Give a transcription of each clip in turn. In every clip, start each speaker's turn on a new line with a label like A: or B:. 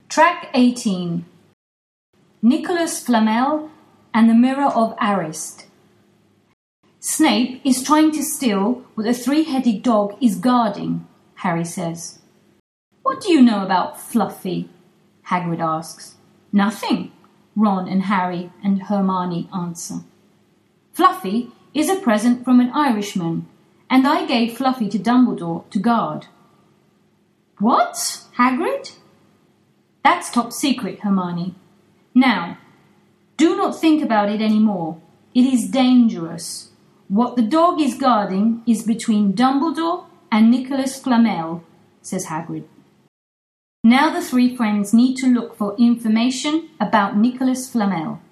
A: Track 18. Nicholas Flamel and the Mirror of Arist. Snape is trying to steal what a three-headed dog is guarding, Harry says. What do you know about Fluffy? Hagrid asks. Nothing, Ron and Harry and Hermione answer. Fluffy is a present from an Irishman, and I gave Fluffy to Dumbledore to guard. What, Hagrid? That's top secret, Hermione. Now, do not think about it any more. It is dangerous. What the dog is guarding is between Dumbledore and Nicholas Flamel, says Hagrid. Now the three friends need to look for information about Nicholas Flamel.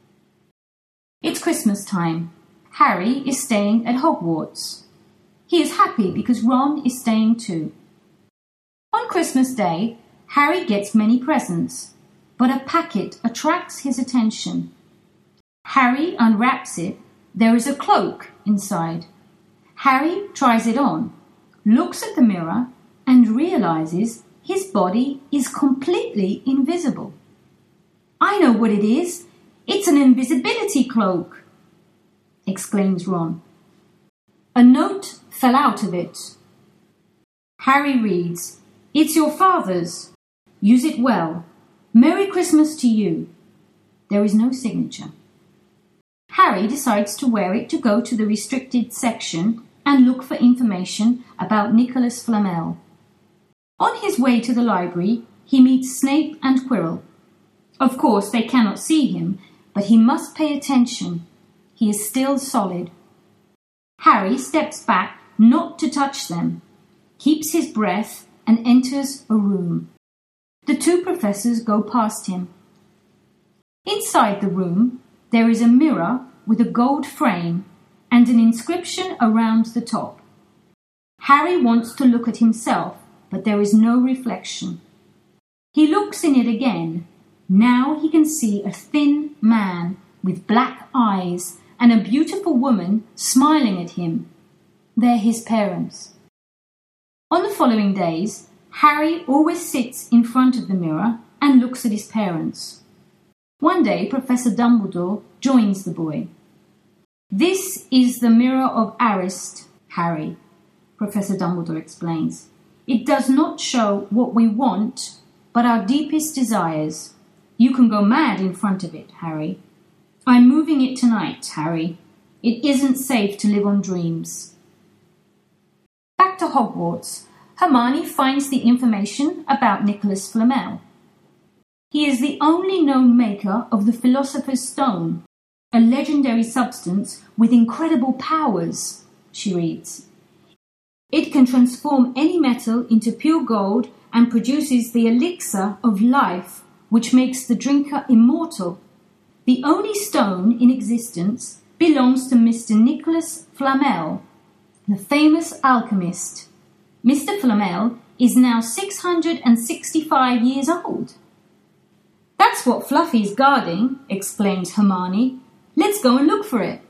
A: It's Christmas time. Harry is staying at Hogwarts. He is happy because Ron is staying too. On Christmas Day, Harry gets many presents, but a packet attracts his attention. Harry unwraps it. There is a cloak inside. Harry tries it on, looks at the mirror, and realizes his body is completely invisible. I know what it is. It's an invisibility cloak, exclaims Ron. A note fell out of it. Harry reads, It's your father's. Use it well. Merry Christmas to you. There is no signature. Harry decides to wear it to go to the restricted section and look for information about Nicholas Flamel. On his way to the library, he meets Snape and Quirrell. Of course, they cannot see him, but he must pay attention. He is still solid. Harry steps back not to touch them, keeps his breath, and enters a room. The two professors go past him. Inside the room, there is a mirror with a gold frame and an inscription around the top. Harry wants to look at himself, but there is no reflection. He looks in it again. Now he can see a thin man with black eyes and a beautiful woman smiling at him. They're his parents. On the following days, Harry always sits in front of the mirror and looks at his parents. One day, Professor Dumbledore joins the boy. This is the Mirror of Arist, Harry, Professor Dumbledore explains. It does not show what we want, but our deepest desires. You can go mad in front of it, Harry. I'm moving it tonight, Harry. It isn't safe to live on dreams. Back to Hogwarts, Hermione finds the information about Nicholas Flamel. He is the only known maker of the Philosopher's Stone, a legendary substance with incredible powers, she reads. It can transform any metal into pure gold and produces the elixir of life, which makes the drinker immortal. The only stone in existence belongs to Mr. Nicholas Flamel, the famous alchemist. Mr. Flamel is now 665 years old. That's what Fluffy's guarding, explains Hermione. Let's go and look for it.